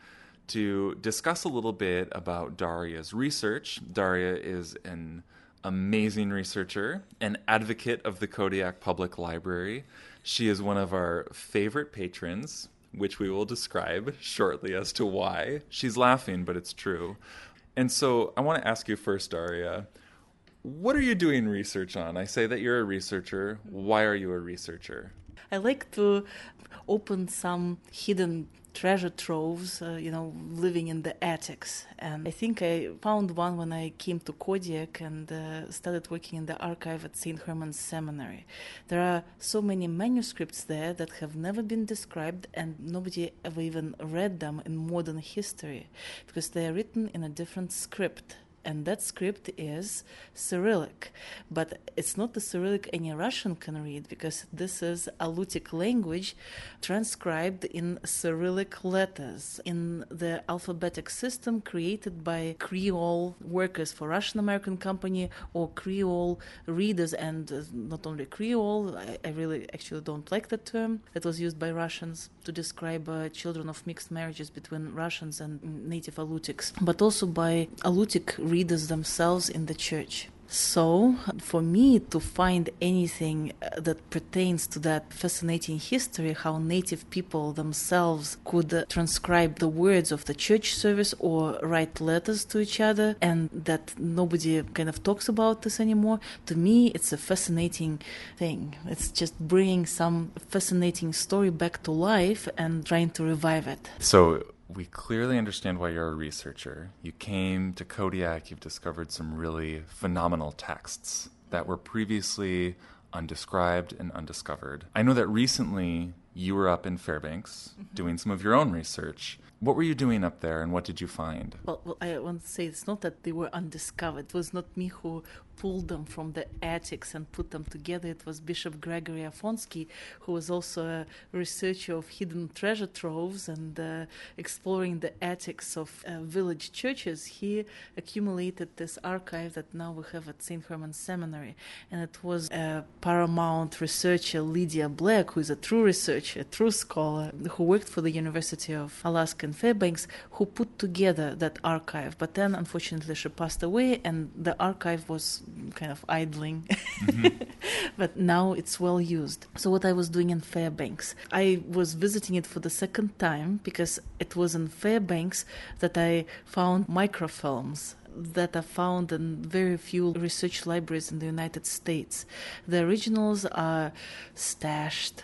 to discuss a little bit about Daria's research. Daria is an amazing researcher, an advocate of the Kodiak Public Library. She is one of our favorite patrons, which we will describe shortly as to why. She's laughing, but it's true. And so I want to ask you first, Daria, what are you doing research on? I say that you're a researcher. Why are you a researcher? I like to open some hidden treasure troves, living in the attics. And I think I found one when I came to Kodiak and started working in the archive at St. Herman's Seminary. There are so many manuscripts there that have never been described and nobody ever even read them in modern history because they are written in a different script. And that script is Cyrillic. But it's not the Cyrillic any Russian can read because this is Alutiiq language transcribed in Cyrillic letters in the alphabetic system created by Creole workers for Russian American company or Creole readers. And not only Creole, I really actually don't like the term that was used by Russians to describe children of mixed marriages between Russians and native Alutiiqs, but also by Alutiiq readers themselves in the church. So, for me to find anything that pertains to that fascinating history, how native people themselves could transcribe the words of the church service or write letters to each other, and that nobody kind of talks about this anymore, to me it's a fascinating thing. It's just bringing some fascinating story back to life and trying to revive it. So, we clearly understand why you're a researcher. You came to Kodiak, you've discovered some really phenomenal texts that were previously undescribed and undiscovered. I know that recently you were up in Fairbanks doing some of your own research. What were you doing up there and what did you find? Well, I want to say it's not that they were undiscovered. It was not me who pulled them from the attics and put them together. It was Bishop Gregory Afonsky, who was also a researcher of hidden treasure troves and exploring the attics of village churches. He accumulated this archive that now we have at St. Herman's Seminary. And it was a paramount researcher, Lydia Black, who is a true researcher, a true scholar, who worked for the University of Alaska in Fairbanks, who put together that archive. But then, unfortunately, she passed away, and the archive was kind of idling. But now it's well used. So what I was doing in Fairbanks, I was visiting it for the second time because it was in Fairbanks that I found microfilms that are found in very few research libraries in the United States. The originals are stashed,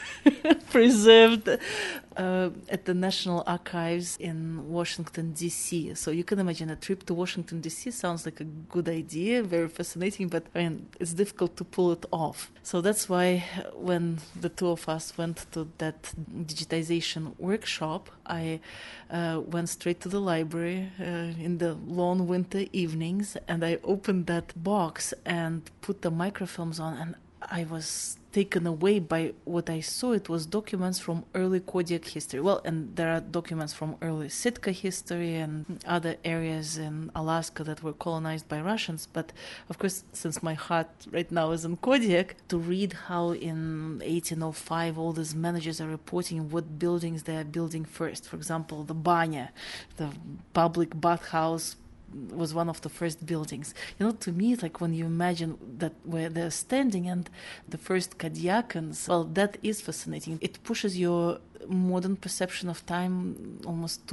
preserved at the National Archives in Washington, D.C. So you can imagine a trip to Washington, D.C. sounds like a good idea, very fascinating, but it's difficult to pull it off. So that's why when the two of us went to that digitization workshop, I went straight to the library in the long winter evenings, and I opened that box and put the microfilms on, and I was taken away by what I saw. It was documents from early Kodiak history. Well, and there are documents from early Sitka history and other areas in Alaska that were colonized by Russians. But of course, since my heart right now is in Kodiak, to read how in 1805 all these managers are reporting what buildings they are building first. For example, the Banya, the public bathhouse, was one of the first buildings. To me, it's like when you imagine that where they're standing and the first Kodiakans, well, that is fascinating. It pushes your modern perception of time almost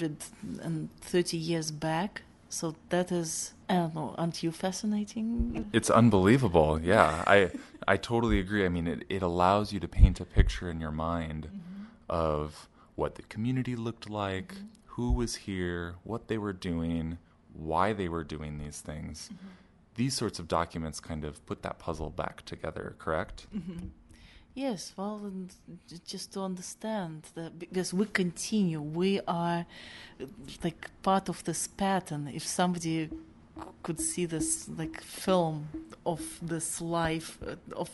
230 years back. So that is, I don't know, aren't you fascinating? It's unbelievable. Yeah, I totally agree. I mean, it allows you to paint a picture in your mind of what the community looked like, who was here, what they were doing, why they were doing these things. These sorts of documents kind of put that puzzle back together, correct? Yes, well, and just to understand that, because we continue, we are like part of this pattern. If somebody could see this like film of this life of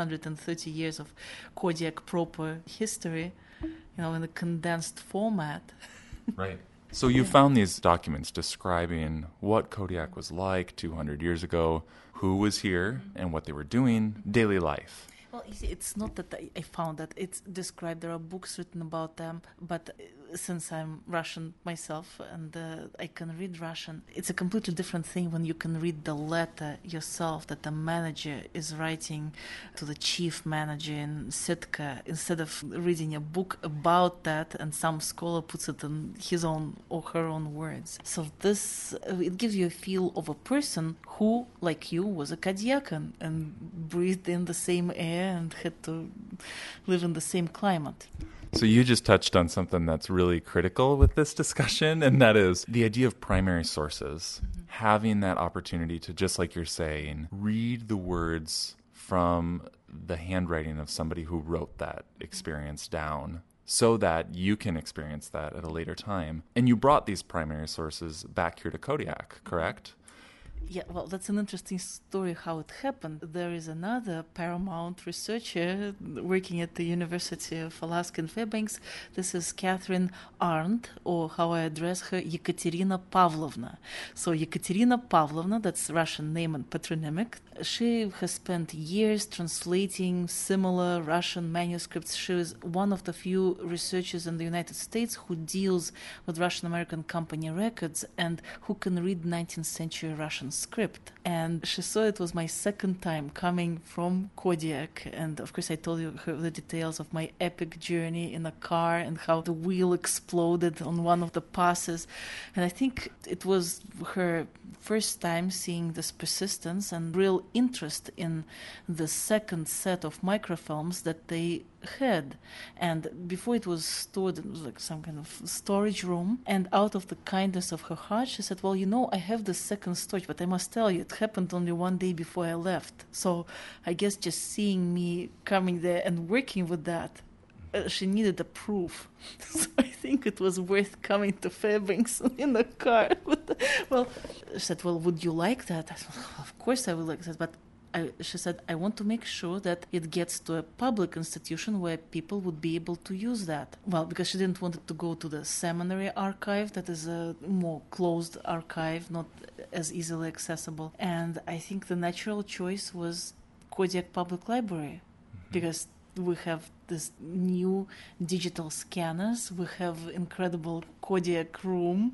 230 years of Kodiak proper history, in a condensed format. Right. So you found these documents describing what Kodiak was like 200 years ago, who was here, and what they were doing, daily life. Well, you see, it's not that I found that. It's described. There are books written about them. But since I'm Russian myself and I can read Russian, it's a completely different thing when you can read the letter yourself that the manager is writing to the chief manager in Sitka, instead of reading a book about that and some scholar puts it in his own or her own words. So this, it gives you a feel of a person who, like you, was a Kodiakan and breathed in the same air and had to live in the same climate. So you just touched on something that's really critical with this discussion, and that is the idea of primary sources. Having that opportunity to, just like you're saying, read the words from the handwriting of somebody who wrote that experience down so that you can experience that at a later time. And you brought these primary sources back here to Kodiak, correct? Yeah, well, that's an interesting story how it happened. There is another paramount researcher working at the University of Alaska in Fairbanks. This is Catherine Arndt, or how I address her, Yekaterina Pavlovna. So Yekaterina Pavlovna, that's Russian name and patronymic. She has spent years translating similar Russian manuscripts. She is one of the few researchers in the United States who deals with Russian-American company records and who can read 19th century Russian script. And she saw it was my second time coming from Kodiak, and of course I told you the details of my epic journey in a car and how the wheel exploded on one of the passes. And I think it was her first time seeing this persistence and real interest in the second set of microfilms that they had. And before it was stored, it was like some kind of storage room, and out of the kindness of her heart she said, well, I have the second storage, but I must tell you, it happened only one day before I left. So I guess just seeing me coming there and working with that, she needed a proof. So I think it was worth coming to Fairbanks in the car. Well, she said, well, would you like that? I said, well, of course I would like that, but she said, I want to make sure that it gets to a public institution where people would be able to use that. Well, because she didn't want it to go to the seminary archive, that is a more closed archive, not as easily accessible. And I think the natural choice was Kodiak Public Library, because we have this new digital scanners, we have incredible Kodiak room.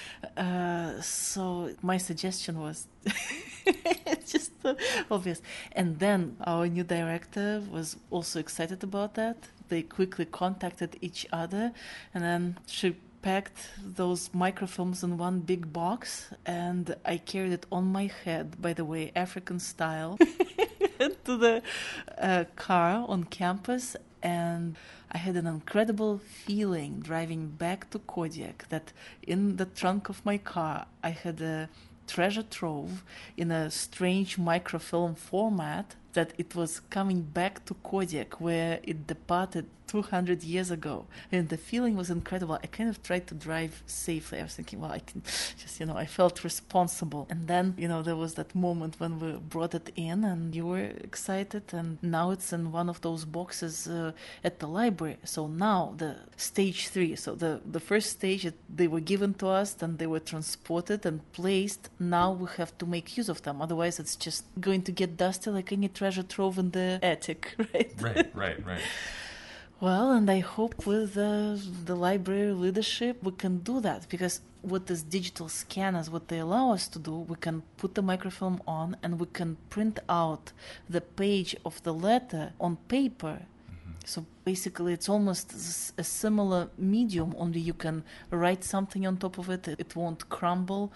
So my suggestion was just obvious. And then our new director was also excited about that. They quickly contacted each other, and then she packed those microfilms in one big box, and I carried it on my head, by the way, African style, to the car on campus. And I had an incredible feeling driving back to Kodiak that in the trunk of my car I had a treasure trove in a strange microfilm format that it was coming back to Kodiak where it departed 200 years ago. And the feeling was incredible. I kind of tried to drive safely. I was thinking, well, I can just, I felt responsible. And then, there was that moment when we brought it in and you were excited. And now it's in one of those boxes at the library. So now the stage 3, so the first stage, they were given to us, then they were transported and placed. Now we have to make use of them. Otherwise, it's just going to get dusty like any treasure trove in the attic, right? Right. Well, and I hope with the library leadership we can do that, because what these digital scanners, what they allow us to do, we can put the microfilm on and we can print out the page of the letter on paper. So basically it's almost a similar medium, only you can write something on top of it, it won't crumble.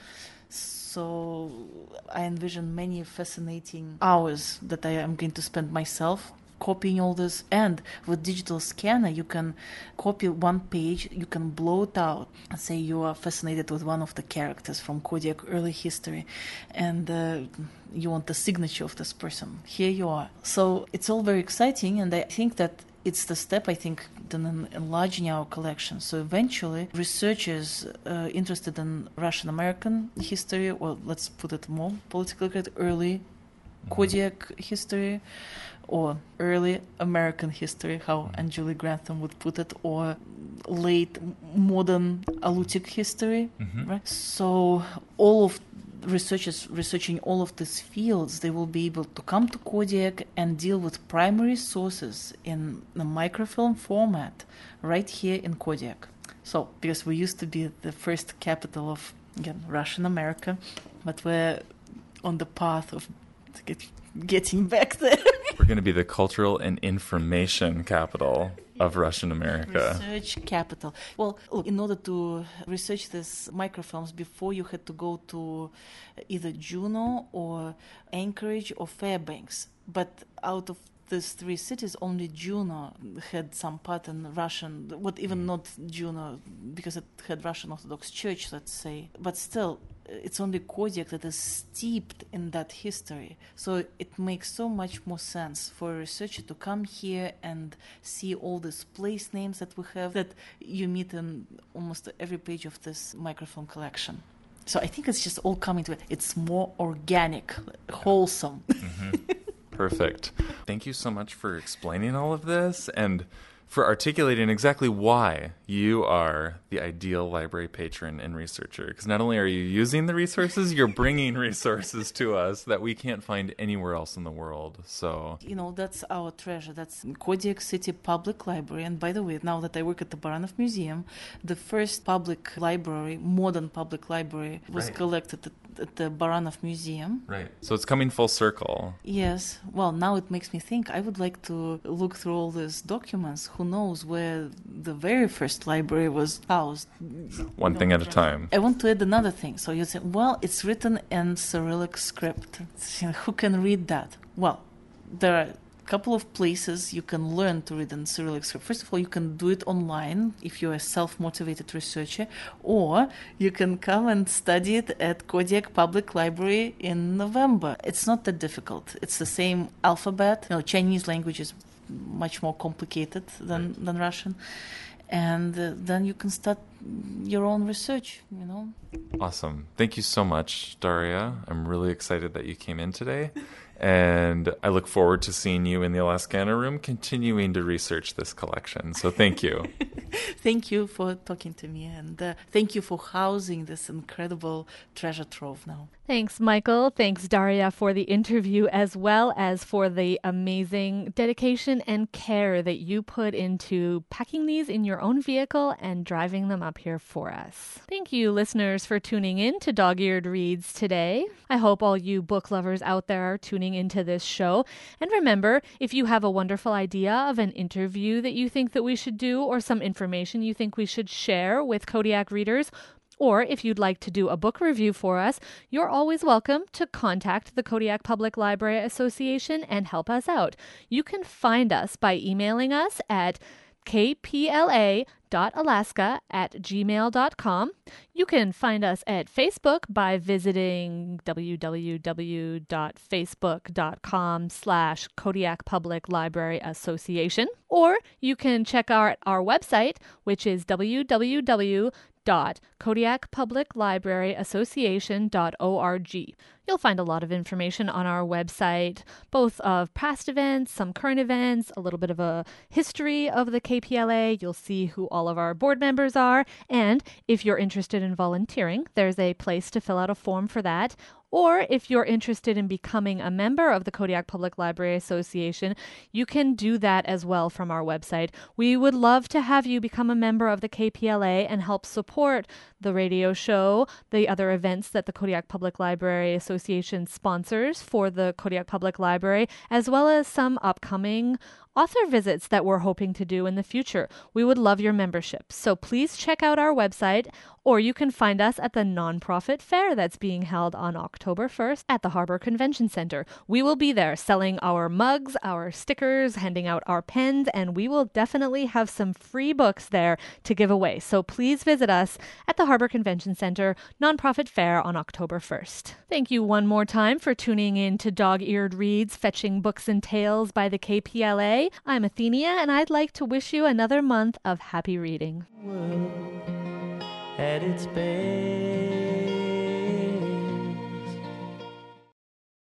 So I envision many fascinating hours that I am going to spend myself copying all this. And with digital scanner, you can copy one page, you can blow it out. Say you are fascinated with one of the characters from Kodiak early history, and you want the signature of this person. Here you are. So it's all very exciting, and I think that it's the step, in enlarging our collection. So eventually, researchers interested in Russian-American history, or let's put it more politically correct, early Kodiak history, or early American history, how Anjuli Grantham would put it, or late modern Alutiiq history, right? So all of researchers researching all of these fields, they will be able to come to Kodiak and deal with primary sources in the microfilm format right here in Kodiak. So, because we used to be the first capital of, again, Russian America, but we're on the path of getting back there. We're going to be the cultural and information capital of Russian America. Research capital. Well, look, in order to research these microfilms, before you had to go to either Juneau or Anchorage or Fairbanks. But out of these 3 cities, only Juneau had some part in Russian, not Juneau, because it had Russian Orthodox Church, let's say. But still, it's only Kodiak that is steeped in that history. So it makes so much more sense for a researcher to come here and see all these place names that we have that you meet in almost every page of this microfilm collection. So I think it's just all coming to it. It's more organic, wholesome. Perfect. Thank you so much for explaining all of this and for articulating exactly why you are the ideal library patron and researcher. Because not only are you using the resources, you're bringing resources to us that we can't find anywhere else in the world. So, that's our treasure. That's Kodiak City Public Library. And by the way, now that I work at the Baranov Museum, the first public library, modern public library, was collected at the Baranov Museum. Right. So it's coming full circle. Yes. Well, now it makes me think I would like to look through all these documents. Who knows where the very first library was housed? One thing at a time. I want to add another thing. So you say, well, it's written in Cyrillic script. Who can read that? Well, there are couple of places you can learn to read in Cyrillic script. First of all, you can do it online if you're a self-motivated researcher, or you can come and study it at Kodiak Public Library in November. It's not that difficult. It's the same alphabet. Chinese language is much more complicated than Russian. And then you can start your own research, Awesome. Thank you so much, Daria. I'm really excited that you came in today. And I look forward to seeing you in the Alaskana room continuing to research this collection. So thank you. Thank you for talking to me. And thank you for housing this incredible treasure trove now. Thanks, Michael. Thanks, Daria, for the interview, as well as for the amazing dedication and care that you put into packing these in your own vehicle and driving them up here for us. Thank you, listeners, for tuning in to Dog-Eared Reads today. I hope all you book lovers out there are tuning into this show. And remember, if you have a wonderful idea of an interview that you think that we should do, or some information you think we should share with Kodiak readers, or if you'd like to do a book review for us, you're always welcome to contact the Kodiak Public Library Association and help us out. You can find us by emailing us at kpla.alaska@gmail.com. You can find us at Facebook by visiting www.facebook.com/Kodiak Public Library Association, or you can check out our website, which is www.kodiakpubliclibraryassociation.org. You'll find a lot of information on our website, both of past events, some current events, a little bit of a history of the KPLA. You'll see who all of our board members are. And if you're interested in volunteering, there's a place to fill out a form for that. Or if you're interested in becoming a member of the Kodiak Public Library Association, you can do that as well from our website. We would love to have you become a member of the KPLA and help support the radio show, the other events that the Kodiak Public Library Association sponsors for the Kodiak Public Library, as well as some upcoming author visits that we're hoping to do in the future. We would love your membership. So please check out our website, or you can find us at the nonprofit fair that's being held on October 1st at the Harbor Convention Center. We will be there selling our mugs, our stickers, handing out our pens, and we will definitely have some free books there to give away. So please visit us at the Harbor Convention Center Nonprofit Fair on October 1st. Thank you one more time for tuning in to Dog-Eared Reads, Fetching Books and Tales by the KPLA. I'm Athenia, and I'd like to wish you another month of happy reading. At its base.